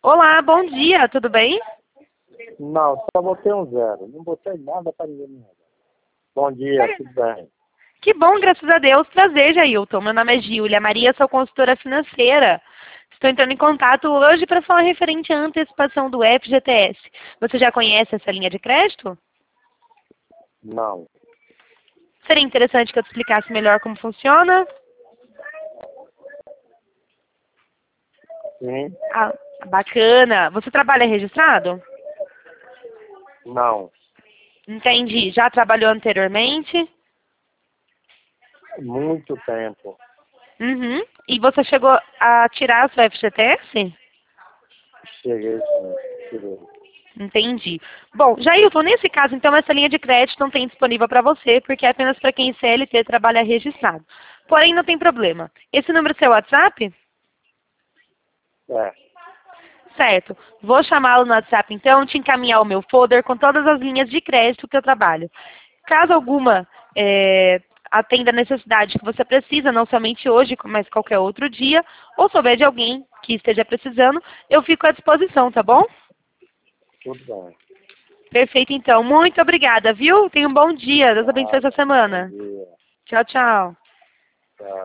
Olá, bom dia, tudo bem? Não, só botei um zero. Não botei nada para ninguém me ajudar. Bom dia, tudo bem? Que bom, graças a Deus. Prazer, Jailton. Meu nome é Giulia Maria, sou consultora financeira. Estou entrando em contato hoje para falar referente à antecipação do FGTS. Você já conhece essa linha de crédito? Não. Seria interessante que eu te explicasse melhor como funciona? Sim? Ah, bacana. Você trabalha registrado? Não. Entendi. Já trabalhou anteriormente? Muito tempo. Uhum. E você chegou a tirar a sua FGTS? Cheguei sim. Tirei. Entendi. Bom, Jailton, nesse caso, então, essa linha de crédito não tem disponível para você, porque é apenas para quem CLT trabalha registrado. Porém, não tem problema. Esse número é seu WhatsApp? É. Certo. Vou chamá-lo no WhatsApp, então, te encaminhar o meu folder com todas as linhas de crédito que eu trabalho. Caso alguma atenda a necessidade que você precisa, não somente hoje, mas qualquer outro dia, ou souber de alguém que esteja precisando, eu fico à disposição, tá bom? Tudo bem. Perfeito, então. Muito obrigada, viu? Tenha um bom dia. Deus abençoe essa Nada. Bom semana. dia. Tchau, tchau. Tchau.